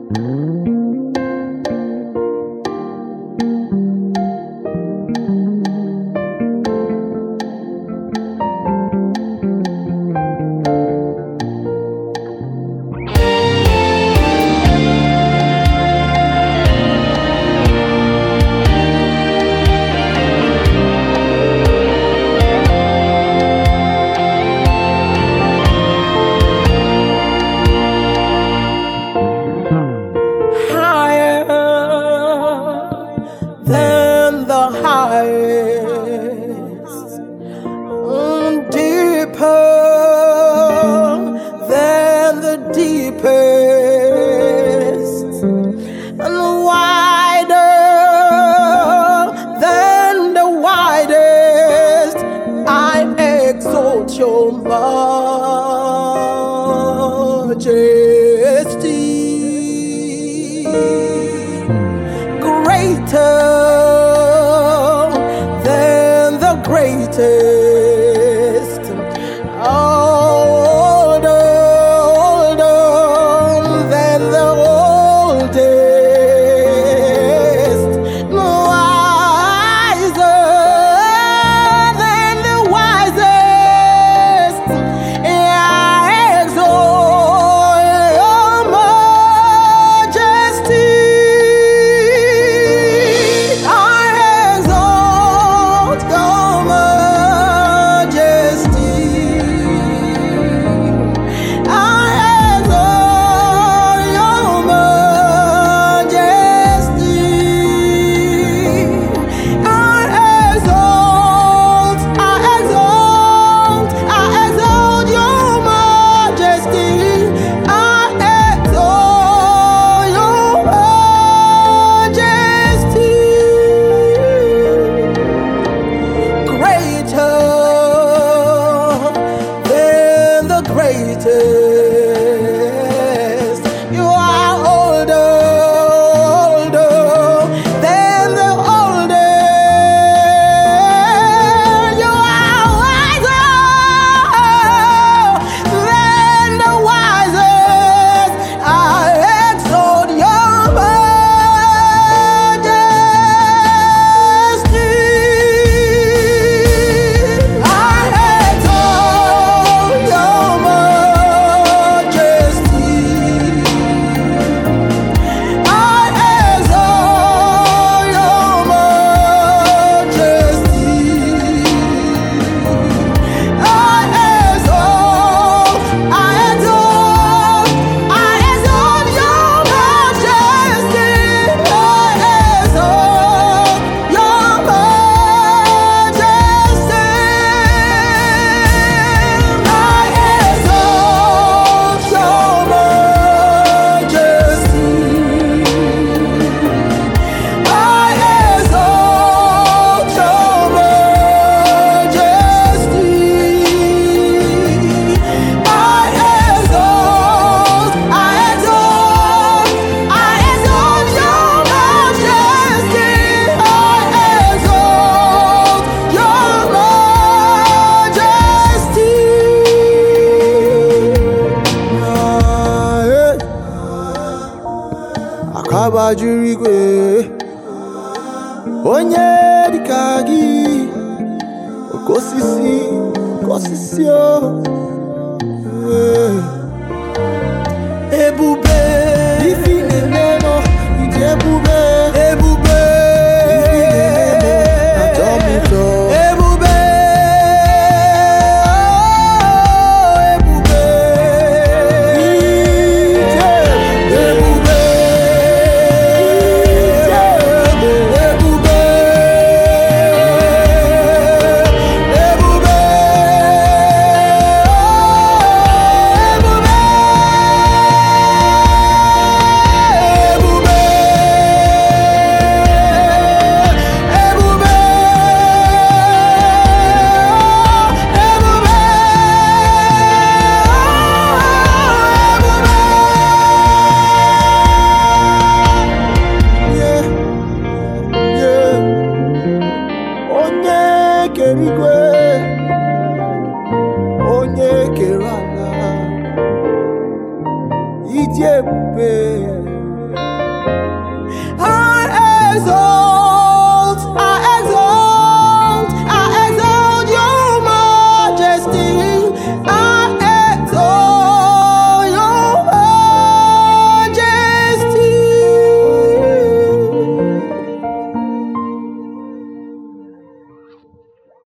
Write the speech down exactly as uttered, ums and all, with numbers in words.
Than the highest, mm, deeper than the deepest, and wider than the widest. I exalt your majesty. Greater greatest, older, older than the oldest, wiser than the wisest. I exalt your majesty. I exalt your majesty. Greatest, you are older, older than the oldest. You are wiser than the wisest. I exalt your majesty. I exalt your majesty. Akabajurigwe onye dịka gị, okosisi kosisi o ebube ifi na-eme ije ebube ebube ajọmụjọ ebube ebube ije ebube onye kere ala iji ebube eze